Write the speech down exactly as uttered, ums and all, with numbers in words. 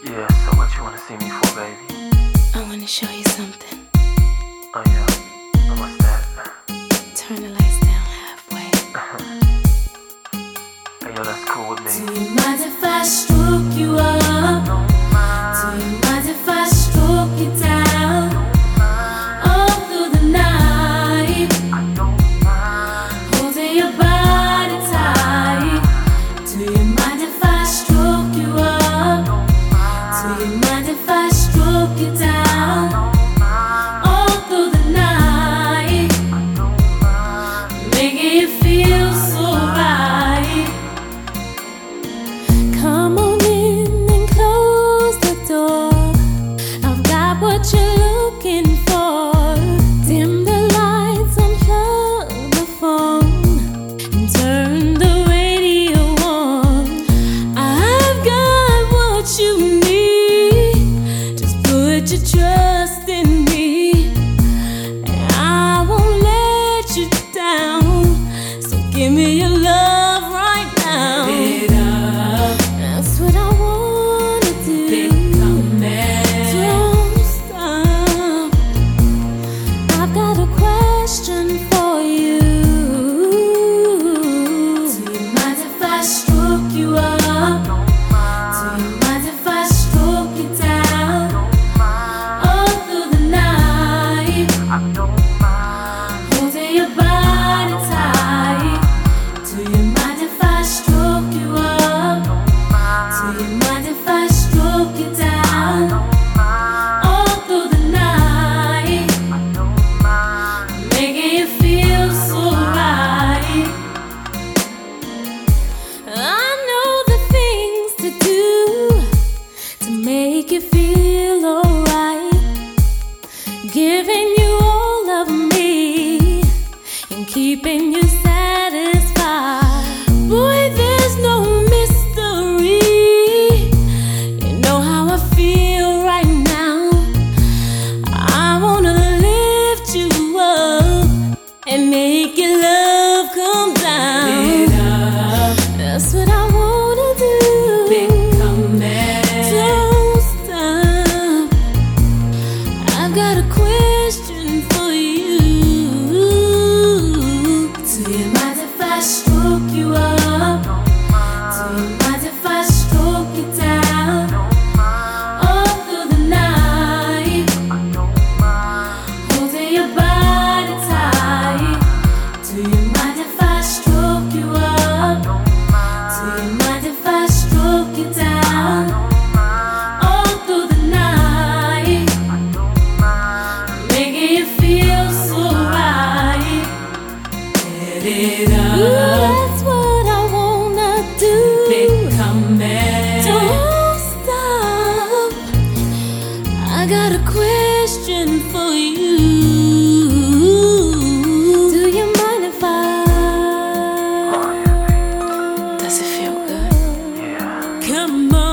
Yeah, so what you wanna see me for, baby? I wanna show you something. Oh yeah, and what's that? Turn the lights down halfway. Hey yo, that's cool with me. Do you mind if I stroke you up? Don't mind. Do you mind if I stroke you down? All through the night, I don't mind. holding your body tight. Do you mind if I stroke you up? Do you mind if I stroke you down? All through the night, making you feel so right. Come on in and close the door. I've got what you're looking for. Dim the lights, unplug the phone, and turn the radio on. I've got what you need. Just put your trust in me, and I won't let you down. So give me your love right now. Light it up. That's what I wanna do. Become it. Don't stop. I've got a question for you. Do you mind if I stroke you up? Do you mind if I stroke you down? All through the night, I don't mind. holding your body tight. Do you mind if I stroke you up? Do you mind if I stroke you down? All through the night, making you feel so right. I know the things to do to make you feel alright. Giving you all of me and keeping you satisfied. Boy, there's no mystery. You know how I feel right now. I wanna lift you up and make your love come down. That's what I wanna do. Become it. Don't stop. I've got a question for you. Do you mind if I stroke you up? Do you mind if I stroke you down? All through the night, holding your body tight. Do you mind if I stroke you up? Do you mind if I stroke you down? All through the night, making you feel so right. Get it up. Ooh, that's what I wanna do. Become it. Don't stop. I got a question for you. Do you mind if I? Does it feel good? Yeah. Come on.